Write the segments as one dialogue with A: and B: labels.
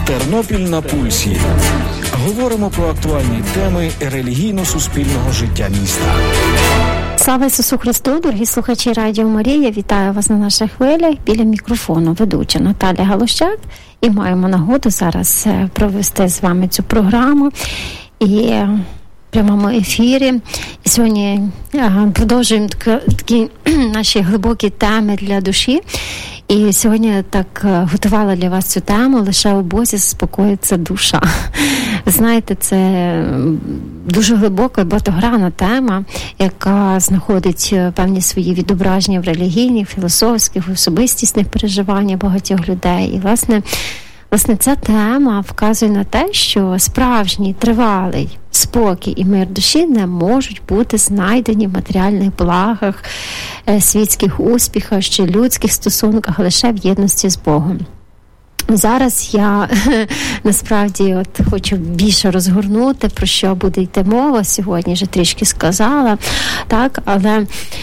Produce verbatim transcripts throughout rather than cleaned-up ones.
A: Тернопіль на пульсі. Говоримо про актуальні теми релігійно-суспільного життя міста.
B: Слава Ісусу Христу, дорогі слухачі Радіо Марія, вітаю вас на наших хвилях. Біля мікрофону ведуча Наталя Галущак. І маємо нагоду зараз провести з вами цю програму. І в прямому ефірі. І сьогодні продовжуємо такі наші глибокі теми для душі. І сьогодні так готувала для вас цю тему «Лише у Бозі заспокоїться душа». Ви знаєте, це дуже глибока і багатогранна тема, яка знаходить певні свої відображення в релігійних, філософських, особистісних переживаннях багатьох людей. І, власне, Власне, ця тема вказує на те, що справжній, тривалий спокій і мир душі не можуть бути знайдені в матеріальних благах, світських успіхах чи людських стосунках, лише в єдності з Богом. Зараз я насправді от хочу більше розгорнути, про що буде йти мова, сьогодні вже трішки сказала, так, але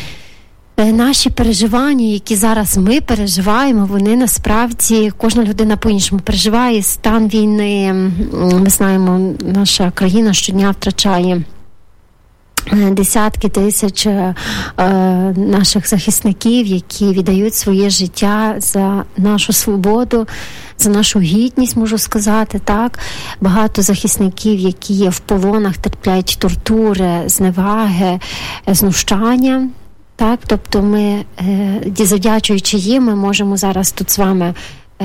B: наші переживання, які зараз ми переживаємо, вони насправді, кожна людина по-іншому переживає стан війни. Ми знаємо, наша країна щодня втрачає десятки тисяч е, наших захисників, які віддають своє життя за нашу свободу, за нашу гідність, можу сказати, так. Багато захисників, які є в полонах, терплять тортури, зневаги, знущання. Так, тобто ми, завдячуючи їм, ми можемо зараз тут з вами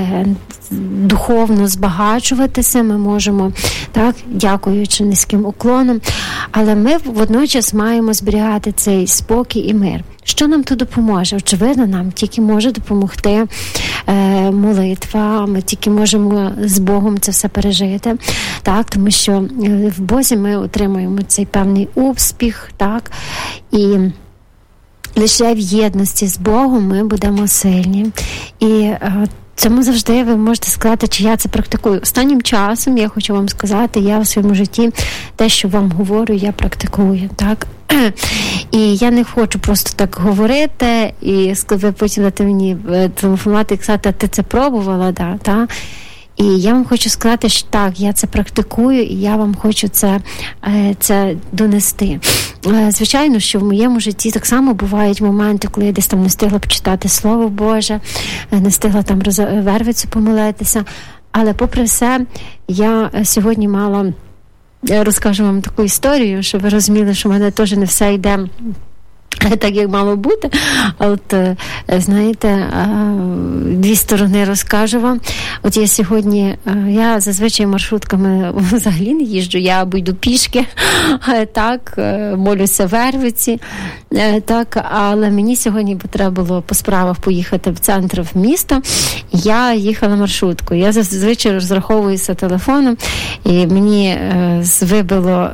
B: духовно збагачуватися, ми можемо, так, дякуючи низьким уклоном, але ми водночас маємо зберігати цей спокій і мир. Що нам тут допоможе? Очевидно, нам тільки може допомогти е, молитва, ми тільки можемо з Богом це все пережити, так, тому що в Бозі ми отримуємо цей певний успіх, так, і лише в єдності з Богом ми будемо сильні. І е, цьому завжди ви можете сказати, чи я це практикую. Останнім часом, я хочу вам сказати, я в своєму житті те, що вам говорю, я практикую, так? І я не хочу просто так говорити, і ви потім дати мені телефонувати і сказати, а ти це пробувала, да, та? І я вам хочу сказати, що так, я це практикую, і я вам хочу це, це донести. Звичайно, що в моєму житті так само бувають моменти, коли я десь там не встигла почитати Слово Боже, не встигла там вервицю помолитися. Але попри все, я сьогодні мала, я розкажу вам таку історію, щоб ви розуміли, що в мене теж не все йде так, як мало бути. А от, знаєте, дві сторони розкажу вам. От я сьогодні, я зазвичай маршрутками взагалі не їжджу, я або йду пішки, так, молюся в Вервиці, так, але мені сьогодні треба було по справах поїхати в центр в місто, я їхала маршруткою. Я зазвичай розраховуюся телефоном, і мені вибило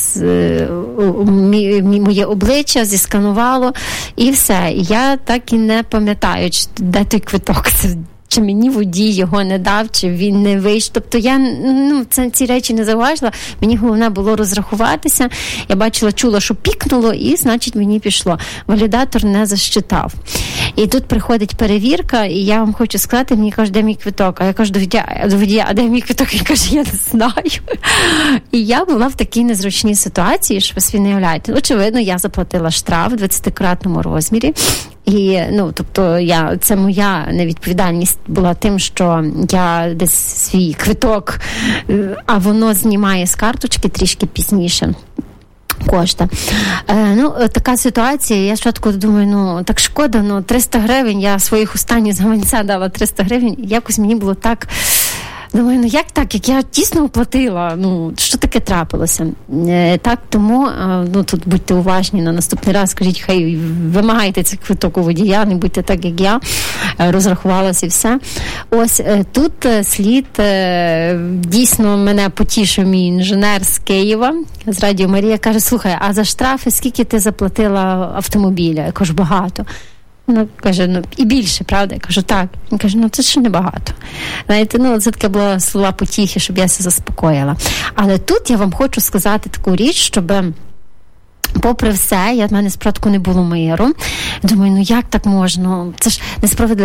B: моє обличчя, зісканувало, і все. Я так і не пам'ятаю, де той квиток. Чи мені водій його не дав, чи він не вийшов. Тобто я, ну, це, ці речі не зауважила. Мені головне було розрахуватися. Я бачила, чула, що пікнуло, і, значить, мені пішло. Валідатор не засчитав. І тут приходить перевірка, і я вам хочу сказати, мені кажуть, де мій квиток? А я кажу до водія, а де мій квиток? Він каже, я не знаю. І я була в такій незручній ситуації, що ви собі не уявляєте. Очевидно, я заплатила штраф в двадцятикратному розмірі. І, ну, тобто, я, це моя невідповідальність була тим, що я десь свій квиток, а воно знімає з карточки трішки пізніше кошти. Е, ну, така ситуація, я спочатку думаю, ну, так шкода, ну, триста гривень, я своїх останніх з гаманця дала триста гривень, якось мені було так, думаю, ну як так, як я дійсно оплатила, ну, що таке трапилося? Е, так, тому, е, ну, тут будьте уважні на наступний раз, скажіть, хай вимагайте цей квиток у водія, не будьте так, як я, е, розрахувалася і все. Ось, е, тут е, слід, е, дійсно, мене потішив мій інженер з Києва, з Радіо Марія, каже, слухай, а за штрафи скільки ти заплатила автомобіля? Я кажу, багато. Ну, каже, ну, і більше, правда? Я кажу, так. Він каже, ну, це ще небагато. Знаєте, ну, це таке було слова потіхи, щоб я себе заспокоїла. Але тут я вам хочу сказати таку річ, щоб, попри все, я, в мене спочатку не було миру. Думаю, ну, як так можна? Це ж несправедливо.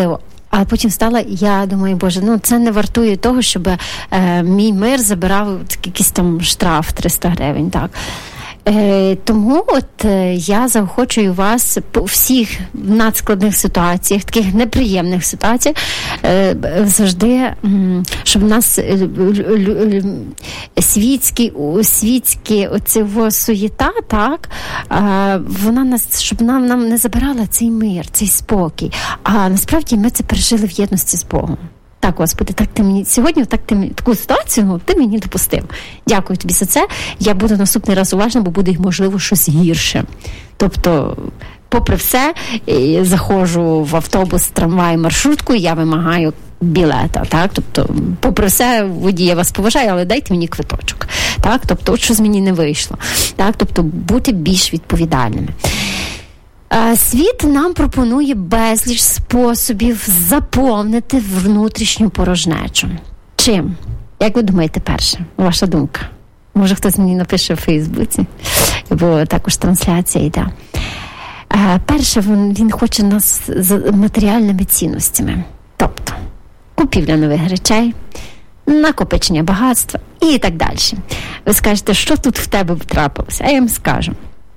B: А потім встала, і я думаю, боже, ну це не вартує того, щоб е, мій мир забирав якийсь там штраф триста гривень, так. Е, тому от е, я заохочую вас по всіх надскладних ситуаціях, таких неприємних ситуаціях, е, завжди, м, щоб в нас е, е, е, світські, світські оцього суєта, так, е, вона нас, щоб нам, нам не забирала цей мир, цей спокій. А насправді ми це пережили в єдності з Богом. Так, Господи, так ти мені сьогодні так ти мені таку ситуацію, ну, ти мені допустив. Дякую тобі за це. Я буду наступний раз уважна, бо буде, можливо, щось гірше. Тобто, попри все, заходжу в автобус, трамвай, маршрутку, я вимагаю білета, так? Тобто, попри все, водій, я вас поважаю, але дайте мені квиточок. Так? Тобто, от щось мені не вийшло. Так? Тобто, бути більш відповідальними. Світ нам пропонує безліч способів заповнити внутрішню порожнечу. Чим? Як ви думаєте, перше? Ваша думка? Може, хтось мені напише в Фейсбуці, бо також трансляція йде. Перше, він, він хоче нас з матеріальними цінностями. Тобто, купівля нових речей, накопичення багатства і так далі. Ви скажете, що тут в тебе трапилося? А я вам скажу.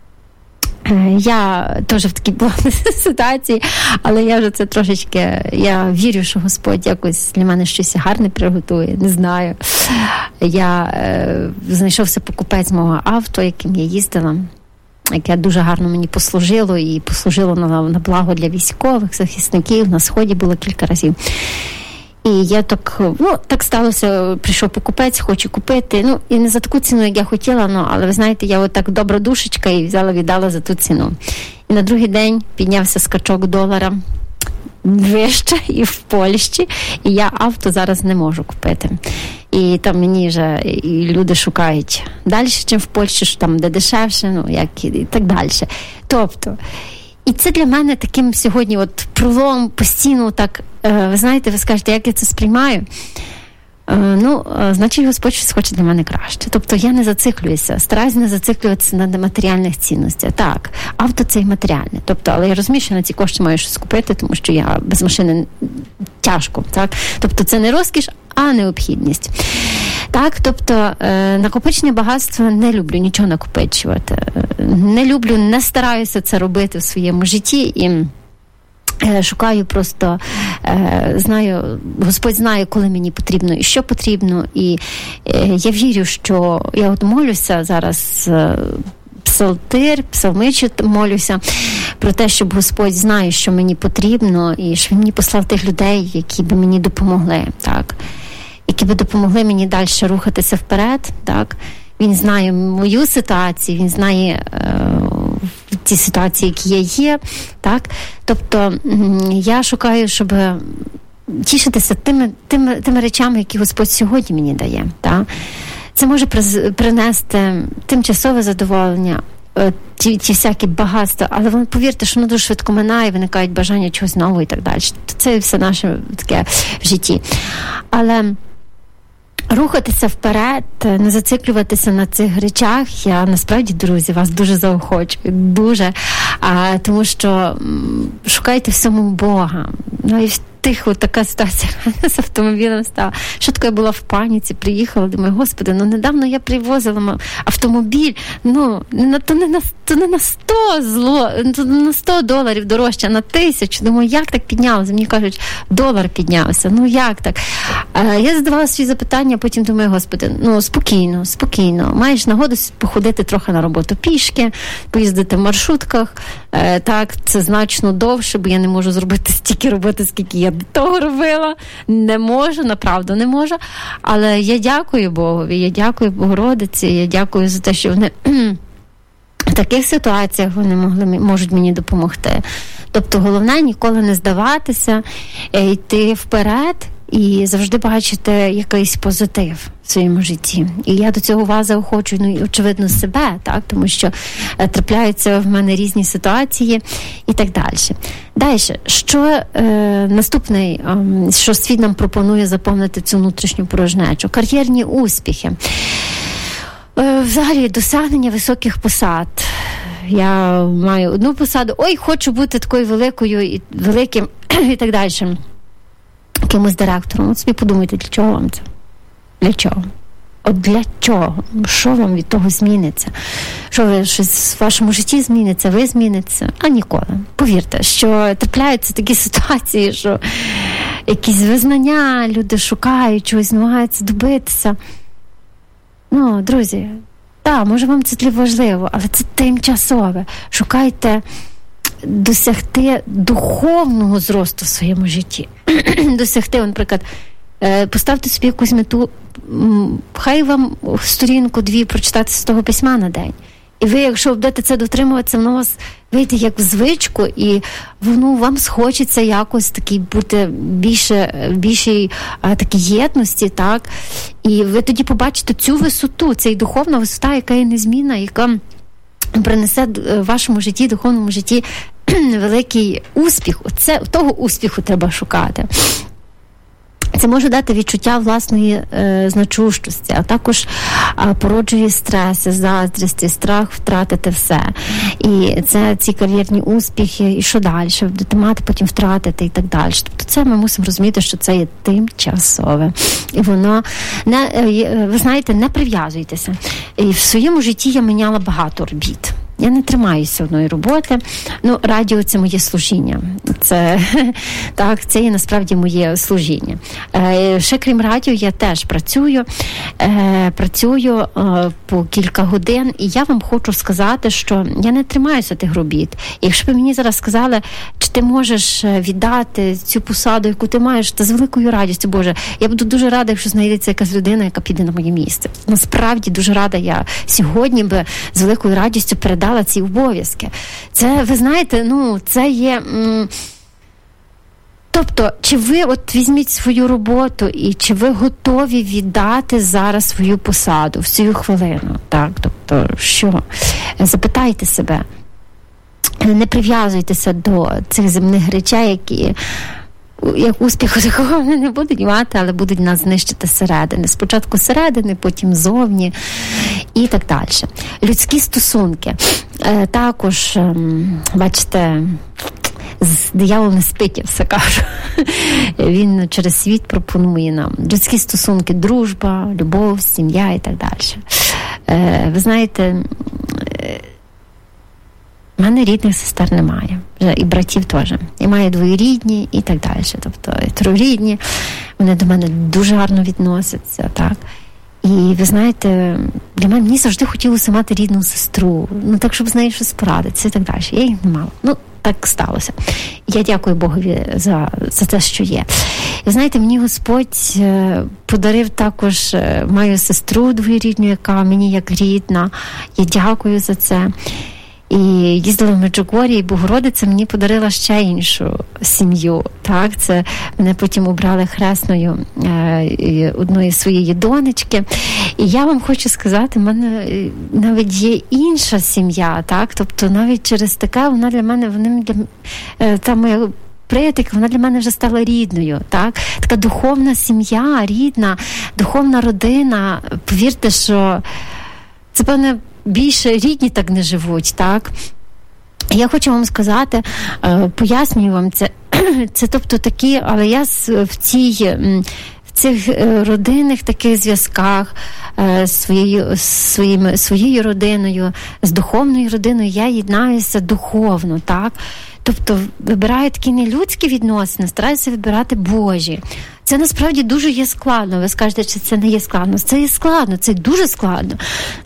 B: Я теж в такій була ситуації, але я вже це трошечки, я вірю, що Господь якось для мене щось гарне приготує, не знаю. Я е, знайшовся покупець мого авто, яким я їздила, яке дуже гарно мені послужило і послужило на, на благо для військових, захисників, на Сході було кілька разів. І я так, ну, так сталося, прийшов покупець, хочу купити, ну, і не за таку ціну, як я хотіла, ну, але, ви знаєте, я отак добра душечка і взяла, віддала за ту ціну. І на другий день піднявся скачок долара вище і в Польщі, і я авто зараз не можу купити. І там мені вже і люди шукають далі, ніж в Польщі, що там де дешевше, ну, як і, і так далі. Тобто, і це для мене таким сьогодні от пролом постійно так, ви знаєте, ви скажете, як я це сприймаю? Ну, значить, Господь щось хоче для мене краще. Тобто я не зациклююся, стараюся не зациклюватися на матеріальних цінностях. Так, авто це і матеріальне. Тобто, але я розумію, що на ці кошти маю щось купити, тому що я без машини тяжко. Так? Тобто це не розкіш, а необхідність. Так, тобто е, накопичення багатства не люблю нічого накопичувати. Не люблю, не стараюся це робити в своєму житті і е, шукаю просто, е, знаю, Господь знає, коли мені потрібно і що потрібно. І е, я вірю, що я от молюся зараз е, псалтир, псалмичу молюся про те, щоб Господь знає, що мені потрібно і щоб Він мені послав тих людей, які би мені допомогли, так. Які би допомогли мені далі рухатися вперед, так? Він знає мою ситуацію, він знає е, ті ситуації, які я є, так? Тобто я шукаю, щоб тішитися тими, тими, тими речами, які Господь сьогодні мені дає, так? Це може принести тимчасове задоволення, ті, ті всякі багатства, але ви повірте, що воно дуже швидко минає, виникають бажання чогось нового і так далі. Це все наше таке в житті. Але рухатися вперед, не зациклюватися на цих речах, я насправді, друзі, вас дуже заохочую, дуже, а, тому що м, шукайте всьому Бога. Ну і тихо, така ситуація з автомобілем стала. Що таке, я була в паніці, приїхала, думаю, Господи, ну недавно я привозила автомобіль, ну, то не на, то не на сто зло, то на сто доларів дорожче, а на тисячу. Думаю, як так піднялося? Мені кажуть, долар піднявся. Ну, як так? А я задавала свої запитання, потім думаю, Господи, ну, спокійно, спокійно. Маєш нагоду походити трохи на роботу пішки, поїздити в маршрутках. Е, так, це значно довше, бо я не можу зробити стільки роботи, скільки я до того робила. Не можу, направду не можу. Але я дякую Богові, я дякую Богородиці, я дякую за те, що вони в таких ситуаціях вони могли, можуть мені допомогти. Тобто головне ніколи не здаватися, йти вперед і завжди бачити якийсь позитив в своєму житті. І я до цього вас заохочую, ну, і, очевидно, себе, так, тому що е, трапляються в мене різні ситуації і так далі. Далі, що е, наступний, е, що світ нам пропонує заповнити цю внутрішню порожнечу? Кар'єрні успіхи. Е, взагалі, досягнення високих посад. Я маю одну посаду, ой, хочу бути такою великою і великим і так далі. якимось директором. От собі подумайте, для чого вам це? Для чого? От для чого? Що вам від того зміниться? Що ви щось в вашому житті зміниться, ви зміниться? А ніколи. Повірте, що трапляються такі ситуації, що якісь визнання, люди шукають чогось, намагаються добитися. Ну, друзі, так, може вам це важливо, але це тимчасове. Шукайте досягти духовного зросту в своєму житті. Досягти, наприклад, поставте собі якусь мету, хай вам сторінку-дві прочитати з того письма на день. І ви, якщо будете це дотримуватися, воно у вас вийде як в звичку, і воно вам схочеться якось такий бути більше, більшій а, такій єдності, так? І ви тоді побачите цю висоту, ця духовна висота, яка є незмінна, яка принесе в вашому житті, духовному житті великий успіх. Оце, того успіху треба шукати. Це може дати відчуття власної е, значущості, а також е, породжує стреси, заздрісті, страх втратити все. І це ці кар'єрні успіхи, і що далі? Будете мати, потім втратити і так далі. Тобто це ми мусимо розуміти, що це є тимчасове. І воно, не, е, ви знаєте, не прив'язуйтеся. І в своєму житті я міняла багато робіт. Я не тримаюся одної роботи. Ну, радіо – це моє служіння. Це, так, це є насправді моє служіння. Е, ще крім радіо, я теж працюю. Е, працюю е, по кілька годин. І я вам хочу сказати, що я не тримаюся тих робіт. І якщо б мені зараз сказали, чи ти можеш віддати цю посаду, яку ти маєш, та з великою радістю, Боже, я буду дуже рада, якщо знайдеться якась людина, яка піде на моє місце. Насправді, дуже рада я сьогодні би з великою радістю передала ці обов'язки. Це, ви знаєте, ну, це є... М- тобто, чи ви от візьміть свою роботу і чи ви готові віддати зараз свою посаду в цю хвилину? Так, тобто, що? Запитайте себе. Не прив'язуйтеся до цих земних речей, які... як успіху такого вони не будуть мати, але будуть нас знищити зсередини. Спочатку зсередини, потім зовні і так далі. Людські стосунки. Е, також, е, бачите, диявол не спить, я все кажу. Він через світ пропонує нам людські стосунки, дружба, любов, сім'я і так далі. Е, ви знаєте, в мене рідних сестер немає. І братів теж. Я маю двоюрідні і так далі. Тобто троюрідні. Вони до мене дуже гарно відносяться. Так? І ви знаєте, для мене мені завжди хотілося мати рідну сестру. Ну так, щоб з нею щось порадитися і так далі. Я їх не мала. Ну, так сталося. Я дякую Богові за, за те, що є. І знаєте, мені Господь подарив також мою сестру двоюрідню, яка мені як рідна. Я дякую за це. І їздила в Меджугорі, і Богородиця мені подарила ще іншу сім'ю. Так, це мене потім обрали хресною е, одної своєї донечки. І я вам хочу сказати, в мене навіть є інша сім'я, так, тобто навіть через таке вона для мене, вони для е, та моя приятелька, вона для мене вже стала рідною, так, така духовна сім'я, рідна, духовна родина. Повірте, що це, певне, більше рідні так не живуть, так? Я хочу вам сказати, пояснюю вам це, це тобто такі, але я в цій, в цих родинних таких зв'язках своєю, своїми, своєю родиною, з духовною родиною я єднаюся духовно, так? Тобто вибираю такі не людські відносини, стараюся вибирати Божі. Це насправді дуже є складно. Ви скажете, чи це не є складно? Це є складно, це дуже складно.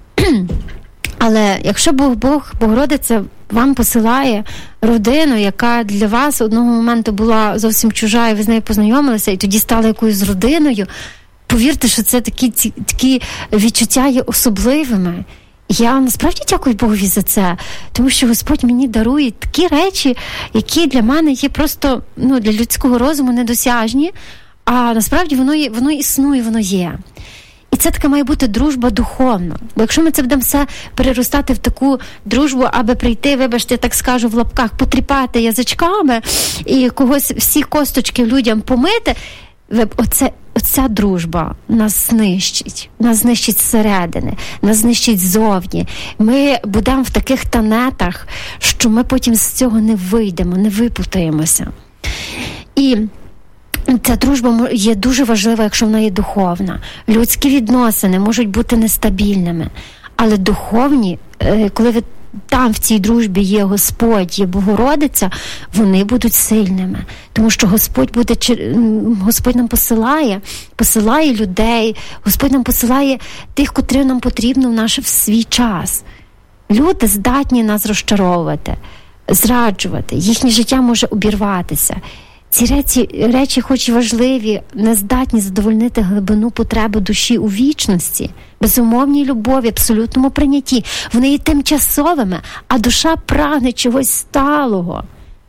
B: Але якщо Бог, Бог, Богородиця вам посилає родину, яка для вас одного моменту була зовсім чужа, і ви з нею познайомилися, і тоді стала якоюсь родиною, повірте, що це такі, такі відчуття є особливими. Я насправді дякую Богові за це, тому що Господь мені дарує такі речі, які для мене є просто, ну, для людського розуму недосяжні, а насправді воно, є, воно існує, воно є. І це така має бути дружба духовна. Бо якщо ми це будемо все переростати в таку дружбу, аби прийти, вибачте, я так скажу в лапках, потріпати язичками і когось, всі косточки людям помити, оце, оця дружба нас знищить. Нас знищить зсередини, нас знищить ззовні. Ми будемо в таких тенетах, що ми потім з цього не вийдемо, не випутаємося. І ця дружба є дуже важлива, якщо вона є духовна. Людські відносини можуть бути нестабільними, але духовні, коли ви там в цій дружбі є Господь, є Богородиця, вони будуть сильними. Тому що Господь буде, Господь нам посилає, посилає людей, Господь нам посилає тих, котрих нам потрібно в наш в свій час. Люди здатні нас розчаровувати, зраджувати, їхнє життя може обірватися. Ці речі, речі, хоч і важливі, не здатні задовольнити глибину потреби душі у вічності, безумовній любові, абсолютному прийнятті. Вони є тимчасовими, а душа прагне чогось сталого.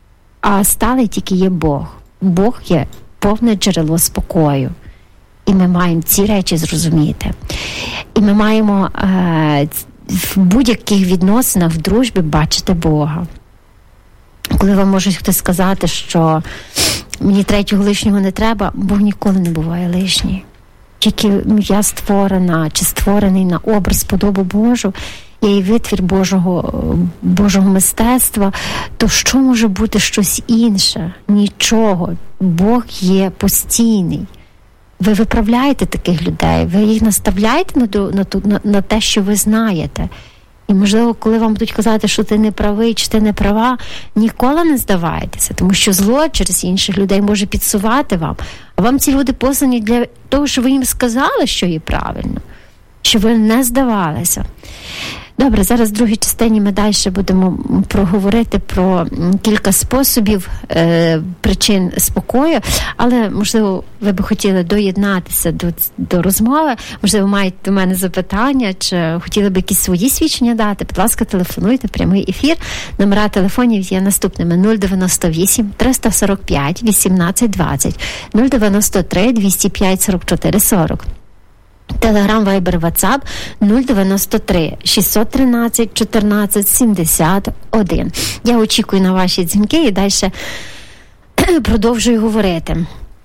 B: А сталий тільки є Бог. Бог є повне джерело спокою. І ми маємо ці речі зрозуміти. І ми маємо е, в будь-яких відносинах, в дружбі бачити Бога. Коли вам може хтось сказати, що мені третього лишнього не треба, Бог ніколи не буває лишній. Тільки я створена, чи створений на образ, подобу Божу, я є витвір Божого, Божого мистецтва, то що може бути щось інше? Нічого. Бог є постійний. Ви виправляєте таких людей, ви їх наставляєте на, на, на, на те, що ви знаєте. І, можливо, коли вам будуть казати, що ти не правий, чи ти не права, ніколи не здавайтеся, тому що зло через інших людей може підсувати вам. А вам ці люди послані для того, щоб ви їм сказали, що є правильно, щоб ви не здавалися. Добре, зараз в другій частині ми далі будемо проговорити про кілька способів е, причин спокою, але, можливо, ви б хотіли доєднатися до, до розмови, можливо, маєте до мене запитання, чи хотіли б якісь свої свідчення дати, будь ласка, телефонуйте, прямий ефір. Номера телефонів є наступними: нуль дев'яносто вісім триста сорок п'ять вісімнадцять двадцять, нуль дев'яносто три двісті п'ять сорок чотири сорок. Телеграм, Вайбер, Ватсап нуль дев'яносто три шістсот тринадцять чотирнадцять сімдесят один. Я очікую на ваші дзвінки і далі продовжую говорити.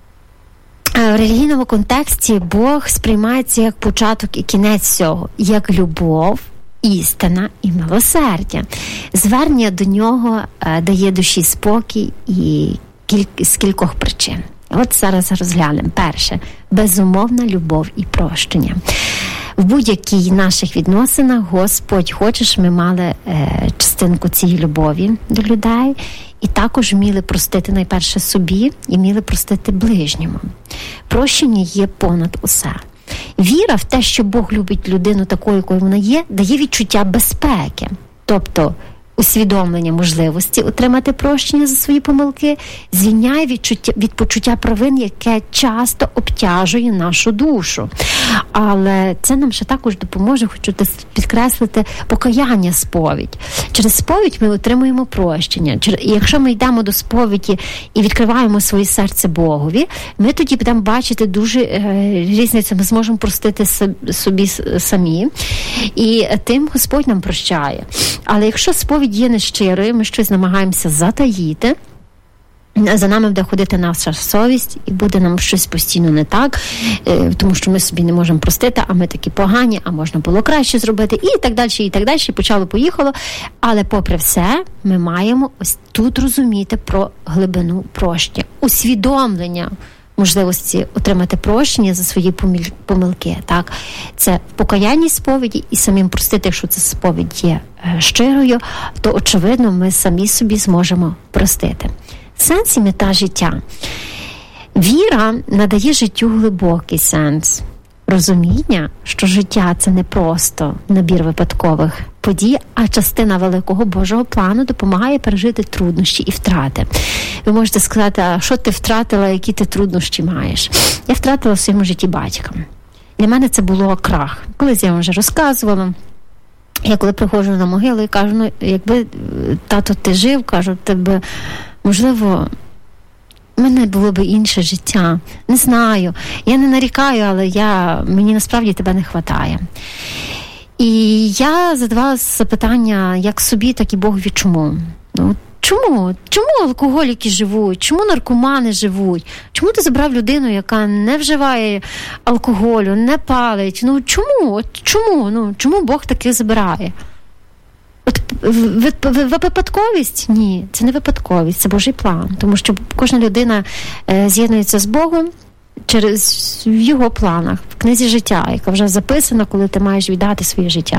B: В релігійному контексті Бог сприймається як початок і кінець всього, як любов, істина і милосердя. Звернення до нього дає душі спокій і кіль... з кількох причин. От зараз розглянемо. Перше – безумовна любов і прощення. В будь-яких наших відносинах Господь хоче, щоб ми мали е, частинку цієї любові до людей і також вміли простити найперше собі і вміли простити ближньому. Прощення є понад усе. Віра в те, що Бог любить людину такою, якою вона є, дає відчуття безпеки. Тобто усвідомлення можливості отримати прощення за свої помилки звільняє відчуття, від почуття провин, яке часто обтяжує нашу душу. Але це нам ще також допоможе, хочу підкреслити, покаяння, сповідь. Через сповідь ми отримуємо прощення. І якщо ми йдемо до сповіді і відкриваємо своє серце Богові, ми тоді будемо бачити дуже е, різницю, ми зможемо простити собі самі, і тим Господь нам прощає. Але якщо сповідь є нещирою, ми щось намагаємося затаїти, за нами буде ходити наша совість і буде нам щось постійно не так, тому що ми собі не можемо простити, а ми такі погані, а можна було краще зробити, і так далі, і так далі, і почало-поїхало. Але попри все, ми маємо ось тут розуміти про глибину прощення, усвідомлення можливості отримати прощення за свої помилки. Так? Це в покаянні сповіді і самим простити, якщо ця сповідь є щирою, то, очевидно, ми самі собі зможемо простити. Сенс і мета життя. Віра надає життю глибокий сенс. Розуміння, що життя – це не просто набір випадкових подій, а частина великого Божого плану допомагає пережити труднощі і втрати. Ви можете сказати, а що ти втратила, які ти труднощі маєш? Я втратила в своєму житті батька. Для мене це було крах. Колись я вам вже розказувала. Я коли приходжу на могилу і кажу, ну, якби, тато, ти жив, кажу, тебе, можливо, у мене було б інше життя. Не знаю. Я не нарікаю, але я, мені насправді тебе не вистачає. І я задавала запитання як собі, так і Богові, чому? Ну, чому? Чому алкоголіки живуть? Чому наркомани живуть? Чому ти забрав людину, яка не вживає алкоголю, не палить? Ну, чому? Чому? Ну, чому Бог таки забирає? От випадковість? Ні, це не випадковість, це Божий план. Тому що кожна людина е, з'єднується з Богом через в його планах, в книзі життя, яка вже записана, коли ти маєш віддати своє життя.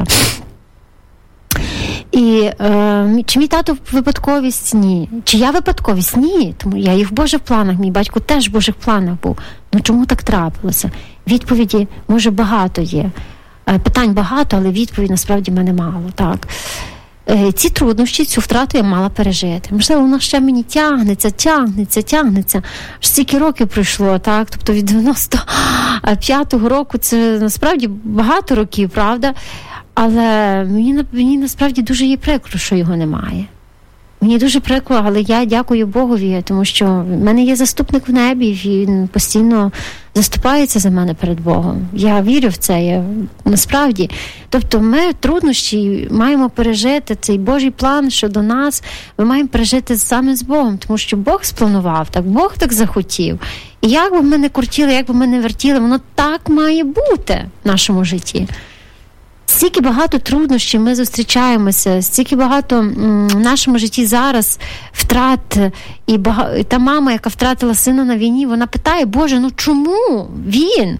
B: І е, чи мій тато випадковість? Ні. Чи я випадковість? Ні. Тому я і в Божих планах, мій батько теж в Божих планах був. Ну чому так трапилося? Відповіді, може, багато є. Е, питань багато, але відповідь насправді в мене мало. Так. Е, ці труднощі, цю втрату я мала пережити. Можливо, воно ще мені тягнеться, тягнеться, тягнеться. Аж стільки років пройшло, так? Тобто від дев'яносто п'ятого року це насправді багато років, правда? Але мені, мені насправді дуже є прикро, що його немає. Мені дуже прикро, але я дякую Богові, тому що в мене є заступник в небі, він постійно заступається за мене перед Богом. Я вірю в це, я, насправді. Тобто ми труднощі маємо пережити, цей Божий план щодо нас, ми маємо пережити саме з Богом, тому що Бог спланував, так, Бог так захотів. І як би ми не куртіли, як би ми не вертіли, воно так має бути в нашому житті. Стільки багато труднощів ми зустрічаємося, стільки багато м, в нашому житті зараз втрат. І, бага... і та мама, яка втратила сина на війні, вона питає, Боже, ну чому він?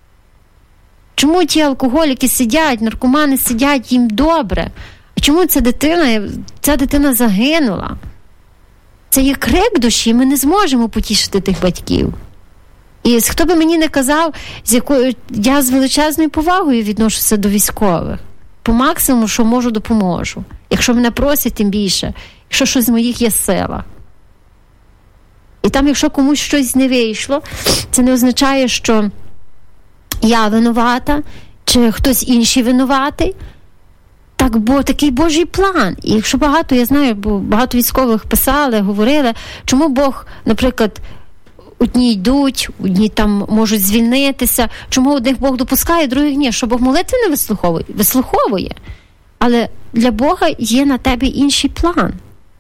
B: Чому ті алкоголіки сидять, наркомани сидять, їм добре? А чому ця дитина, ця дитина загинула? Це є крик душі, ми не зможемо потішити тих батьків. І хто би мені не казав, з якою я з величезною повагою відношуся до військових. По максимуму, що можу, допоможу. Якщо мене просять, тим більше. Якщо щось з моїх є сила. І там, якщо комусь щось не вийшло, це не означає, що я винувата, чи хтось інший винуватий. Так, бо такий Божий план. І якщо багато, я знаю, бо багато військових писали, говорили, чому Бог, наприклад, одні йдуть, одні там можуть звільнитися. Чому одних Бог допускає, других ні? Що Бог молитви не вислуховує? Вислуховує. Але для Бога є на тебе інший план.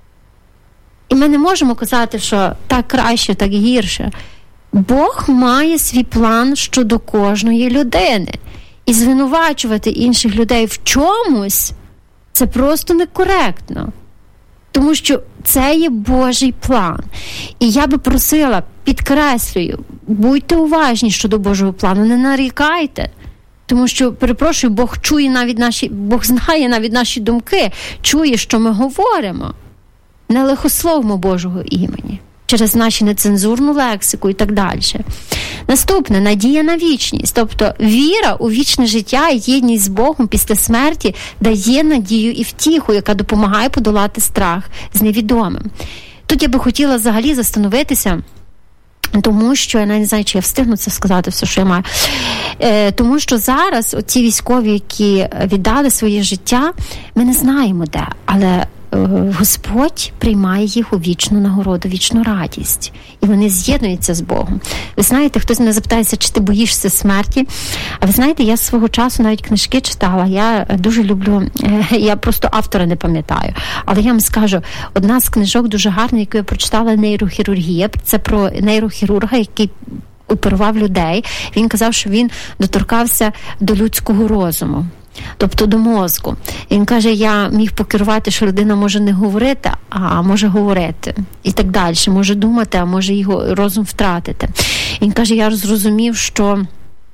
B: І ми не можемо казати, що так краще, так гірше. Бог має свій план щодо кожної людини. І звинувачувати інших людей в чомусь – це просто некоректно. Тому що це є Божий план. І я би просила, підкреслюю, будьте уважні щодо Божого плану, не нарікайте. Тому що, перепрошую, Бог чує навіть наші, Бог знає навіть наші думки, чує, що ми говоримо. Не лихословимо Божого імені через нашу нецензурну лексику і так далі. Наступне – надія на вічність. Тобто віра у вічне життя і єдність з Богом після смерті дає надію і втіху, яка допомагає подолати страх з невідомим. Тут я би хотіла взагалі застановитися, тому що, я не знаю, чи я встигну це сказати, все, що я маю. Е, тому що зараз ті військові, які віддали своє життя, ми не знаємо де, але Господь приймає їх у вічну нагороду, вічну радість. І вони з'єднуються з Богом. Ви знаєте, хтось мене запитається, чи ти боїшся смерті? А ви знаєте, я з свого часу навіть книжки читала. Я дуже люблю, я просто автора не пам'ятаю. Але я вам скажу, одна з книжок дуже гарна, яку я прочитала, «Нейрохірургія». Це про нейрохірурга, який оперував людей. Він казав, що він доторкався до людського розуму. Тобто до мозку. І він каже, я міг покерувати, що людина може не говорити, а може говорити. І так далі. Може думати, а може його розум втратити. І він каже, я зрозумів, що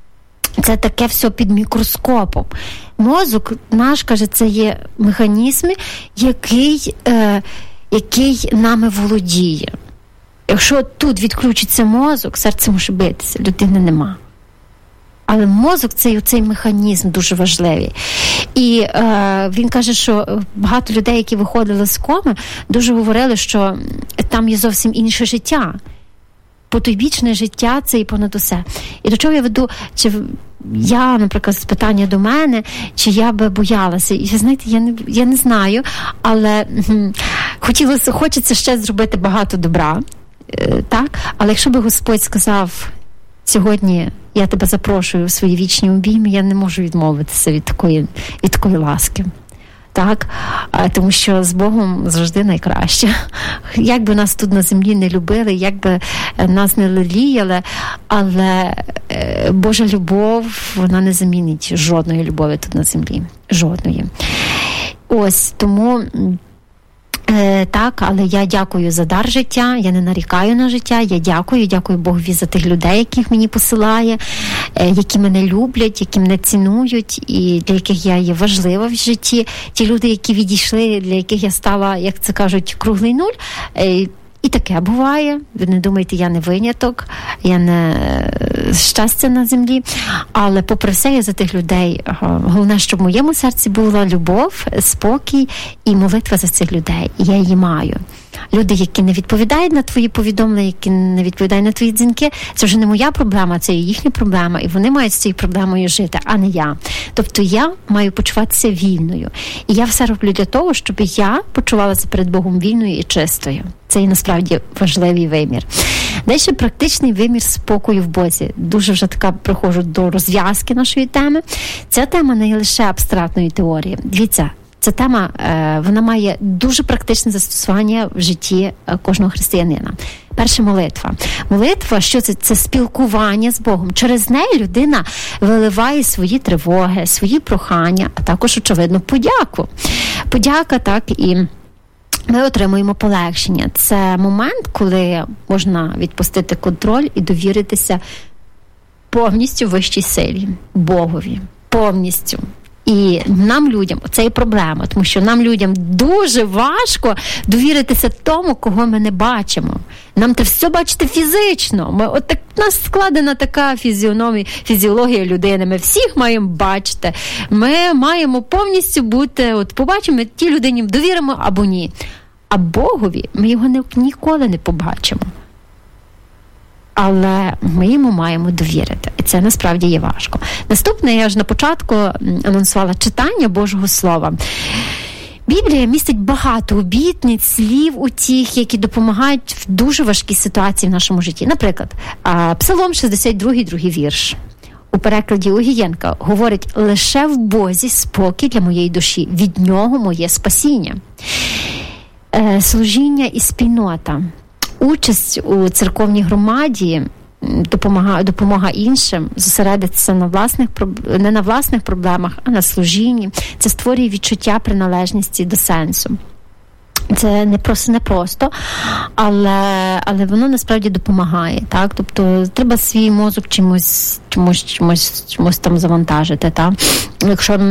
B: це таке все під мікроскопом. Мозок наш, каже, це є механізм, який, е, який нами володіє. Якщо тут відключиться мозок, серце може битися, людини нема. Але мозок, цей, цей механізм дуже важливий. І е, він каже, що багато людей, які виходили з коми, дуже говорили, що там є зовсім інше життя. Потойбічне життя – це і понад усе. І до чого я веду, чи я, наприклад, питання до мене, чи я би боялася. І, знаєте, я не, я не знаю, але м- хотілося, хочеться ще зробити багато добра. Е, так? Але якщо би Господь сказав, сьогодні я тебе запрошую в свої вічні обійми, я не можу відмовитися від такої, від такої ласки. Так? Тому що з Богом завжди найкраще. Як би нас тут на землі не любили, як би нас не леліяли, але Божа любов, вона не замінить жодної любові тут на землі. Жодної. Ось, тому... Так, але я дякую за дар життя, я не нарікаю на життя, я дякую, дякую Богові за тих людей, яких мені посилає, які мене люблять, які мене цінують і для яких я є важлива в житті. Ті люди, які відійшли, для яких я стала, як це кажуть, круглий нуль. І таке буває. Ви не думайте, я не виняток, я не щастя на землі. Але попри все, я за тих людей. Головне, щоб в моєму серці була любов, спокій і молитва за цих людей. І я її маю. Люди, які не відповідають на твої повідомлення, які не відповідають на твої дзвінки, це вже не моя проблема, це їхня проблема, і вони мають з цією проблемою жити, а не я. Тобто я маю почуватися вільною. І я все роблю для того, щоб я почувалася перед Богом вільною і чистою. Це і насправді важливий вимір. Далі практичний вимір спокою в Бозі. Дуже вже така приходжу до розв'язки нашої теми. Ця тема не є лише абстрактної теорії. Дивіться, ця тема, вона має дуже практичне застосування в житті кожного християнина. Перша молитва. Молитва, що це? Це спілкування з Богом. Через неї людина виливає свої тривоги, свої прохання, а також, очевидно, подяку. Подяка, так, і ми отримуємо полегшення. Це момент, коли можна відпустити контроль і довіритися повністю вищій силі, Богові. Повністю. І нам, людям, це і проблема, тому що нам, людям, дуже важко довіритися тому, кого ми не бачимо. Нам те все бачити фізично. Ми, от так, у нас складена така фізіономія, фізіологія людини. Ми всіх маємо бачити. Ми маємо повністю бути, от побачимо, тій людині довіримо або ні. А Богові ми його не, ніколи не побачимо. Але ми йому маємо довірити. І це насправді є важко. Наступне, я ж на початку анонсувала читання Божого Слова. Біблія містить багато обітниць, слів у тих, які допомагають в дуже важкій ситуації в нашому житті. Наприклад, Псалом шістдесят два, другий вірш. У перекладі Огієнка говорить: «Лише в Бозі спокій для моєї душі, від нього моє спасіння». Служіння і спільнота. Участь у церковній громаді, допомога, допомога іншим, зосередитися на власних, не на власних проблемах, а на служінні. Це створює відчуття приналежності до сенсу. Це не просто, не просто, але, але воно насправді допомагає. Так? Тобто треба свій мозок чимось, чимось, чимось, чимось там завантажити. Так? Якщо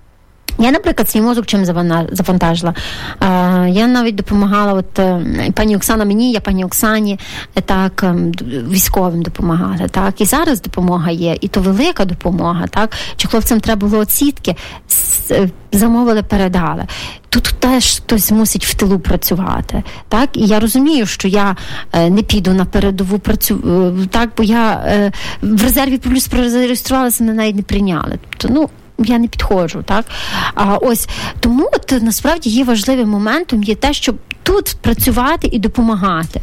B: я, наприклад, свій мозок чим завантажила. Я навіть допомагала, от пані Оксана мені, я пані Оксані, так, військовим допомагала, так, і зараз допомога є, і то велика допомога, так, чи хлопцям треба було от сітки, замовили, передали. Тут теж хтось мусить в тилу працювати, так, і я розумію, що я не піду на передову працю, так, бо я в резерві плюс зареєструвалася, мене навіть не прийняли. Тобто, ну, я не підходжу, так? А ось тому от насправді є важливим моментом є те, щоб тут працювати і допомагати.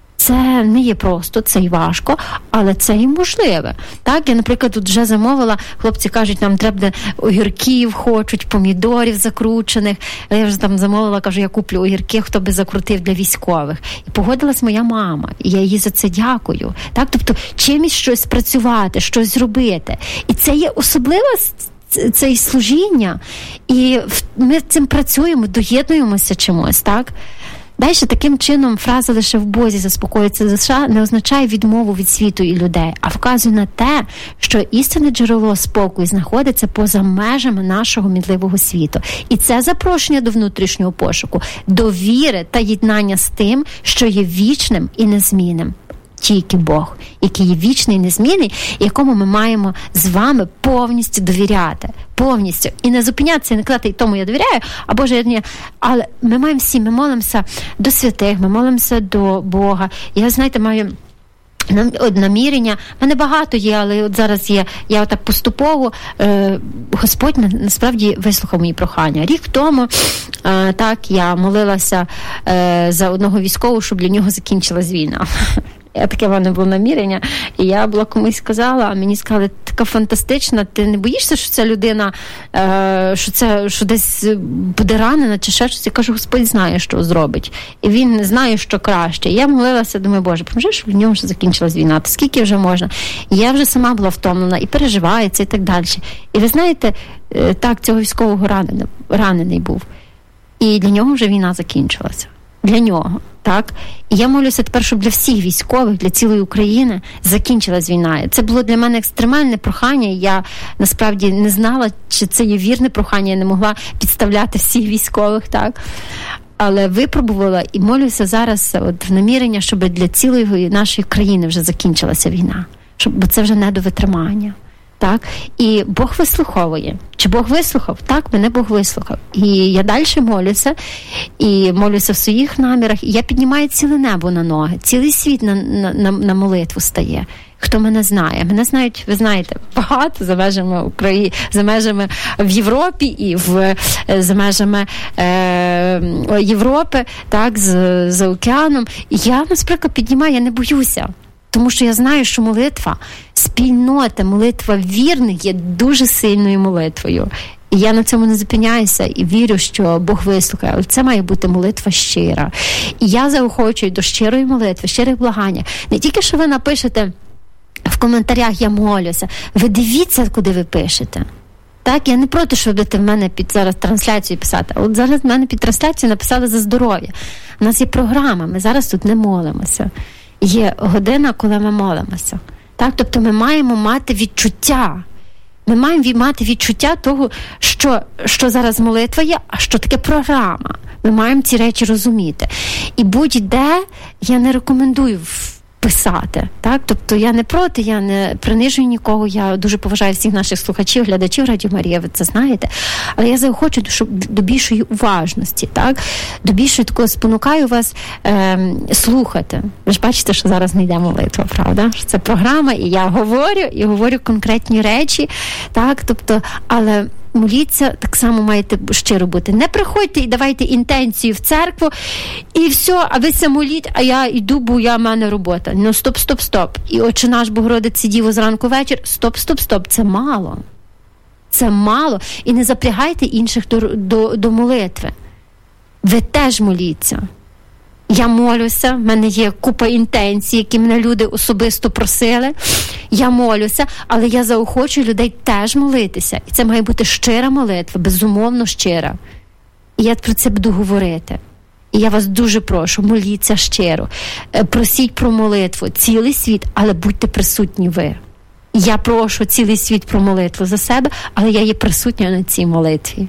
B: Це не є просто, це й важко, але це і можливе. Так, я, наприклад, тут вже замовила, хлопці кажуть, нам треба огірків, хочуть, помідорів закручених. Я вже там замовила, кажу, я куплю огірки, хто би закрутив для військових. І погодилась моя мама, і я їй за це дякую. Так, тобто чимось щось працювати, щось зробити. І це є особливо це і служіння, і ми цим працюємо, доєднуємося чимось, так? Далі таким чином фраза «лише в Бозі заспокоїться душа» не означає відмову від світу і людей, а вказує на те, що істинне джерело спокою знаходиться поза межами нашого мідливого світу. І це запрошення до внутрішнього пошуку, довіри та єднання з тим, що є вічним і незмінним. Тільки Бог, який є вічний і незмінний, якому ми маємо з вами повністю довіряти. Повністю. І не зупинятися, і не казати, тому я довіряю, а Боже, я ні. Але ми маємо всі, ми молимося до святих, ми молимося до Бога. Я, знаєте, маю намірення, в мене багато є, але от зараз є, я отак поступово, е, Господь насправді вислухав мої прохання. Рік тому, е, так, я молилася е, за одного військового, щоб для нього закінчилась війна. Я таке в мене було намірення, і я була комусь сказала, а мені сказали, така фантастична, ти не боїшся, що ця людина, е, що це, що десь буде ранена, чи ще щось? Я кажу, Господь знає, що зробить. І він не знає, що краще. І я молилася, думаю, Боже, поможи, щоб в ньому вже закінчилась війна, то скільки вже можна? І я вже сама була втомлена, і переживається, і так далі. І ви знаєте, так, цього військового ранено, ранений був. І для нього вже війна закінчилася. Для нього, так? І я молюся тепер, щоб для всіх військових, для цілої України закінчилась війна. Це було для мене екстремальне прохання. Я насправді не знала, чи це є вірне прохання. Я не могла підставляти всіх військових, так? Але випробувала і молюся зараз от в намірення, щоб для цілої нашої країни вже закінчилася війна. Щоб, бо це вже не до витримання. Так? І Бог вислуховує. Чи Бог вислухав? Так, мене Бог вислухав. І я далі молюся, і молюся в своїх намірах, і я піднімаю ціле небо на ноги, цілий світ на, на, на молитву стає. Хто мене знає? Мене знають, ви знаєте, багато за межами України, за межами в Європі і в, за межами е, Європи, так, з, за океаном. І я, наприклад, піднімаю, я не боюся. Тому що я знаю, що молитва, спільнота, молитва вірних є дуже сильною молитвою. І я на цьому не зупиняюся і вірю, що Бог вислухає. Але це має бути молитва щира. І я заохочую до щирої молитви, щирих благання. Не тільки, що ви напишете в коментарях «я молюся», ви дивіться, куди ви пишете. Так, я не проти, що будете в мене під зараз трансляцію писати. От зараз в мене під трансляцію написали за здоров'я. У нас є програма, ми зараз тут не молимося. Є година, коли ми молимося. Так? Тобто ми маємо мати відчуття. Ми маємо мати відчуття того, що, що зараз молитва є, а що таке програма. Ми маємо ці речі розуміти. І будь-де я не рекомендую писати. Так? Тобто я не проти, я не принижую нікого, я дуже поважаю всіх наших слухачів, глядачів Радіо Марія, ви це знаєте. Але я заохочу до більшої уважності, так? До більшої такого спонукаю вас е, слухати. Ви ж бачите, що зараз не йде молитва, правда? Це програма, і я говорю, і говорю конкретні речі, так? Тобто, але моліться, так само маєте щиро бути. Не приходьте і давайте інтенцію в церкву, і все, а ви се моліть, а я йду, бо я, в мене робота. Ну, стоп, стоп, стоп. І Отче наш Богородиці Діво зранку вечір. Стоп, стоп, стоп. Це мало. Це мало. І не запрягайте інших до, до, до молитви. Ви теж моліться. Я молюся, в мене є купа інтенцій, які мене люди особисто просили. Я молюся, але я заохочую людей теж молитися. І це має бути щира молитва, безумовно щира. І я про це буду говорити. І я вас дуже прошу, моліться щиро. Просіть про молитву, цілий світ, але будьте присутні ви. Я прошу цілий світ про молитву за себе, але я є присутня на цій молитві.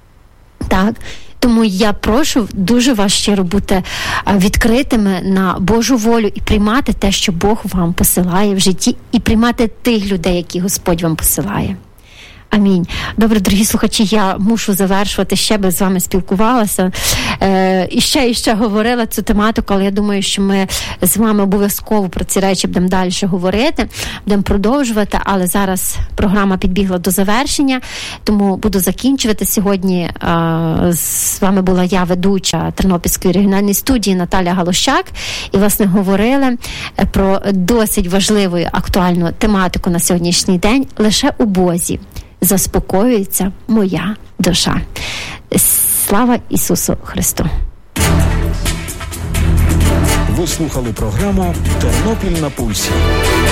B: Так? Тому я прошу дуже вас щиро бути відкритими на Божу волю і приймати те, що Бог вам посилає в житті, і приймати тих людей, які Господь вам посилає. Амінь. Добре, дорогі слухачі, я мушу завершувати, ще би з вами спілкувалася. Е, і ще, і ще говорила цю тематику, але я думаю, що ми з вами обов'язково про ці речі будемо далі говорити, будемо продовжувати, але зараз програма підбігла до завершення, тому буду закінчувати. Сьогодні е, з вами була я, ведуча Тернопільської регіональної студії Наталя Галущак, і, власне, говорили про досить важливу і актуальну тематику на сьогоднішній день – лише у Бозі заспокоюється моя душа. Слава Ісусу Христу!
A: Ви слухали програму «Тернопіль на пульсі».